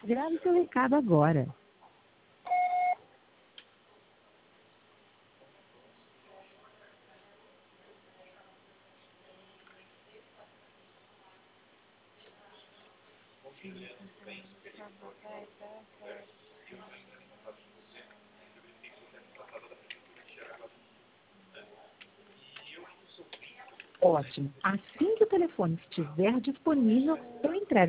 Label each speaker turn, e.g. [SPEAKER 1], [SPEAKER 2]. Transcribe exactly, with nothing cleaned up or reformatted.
[SPEAKER 1] Grave seu recado agora. Ótimo. Assim que o telefone estiver disponível,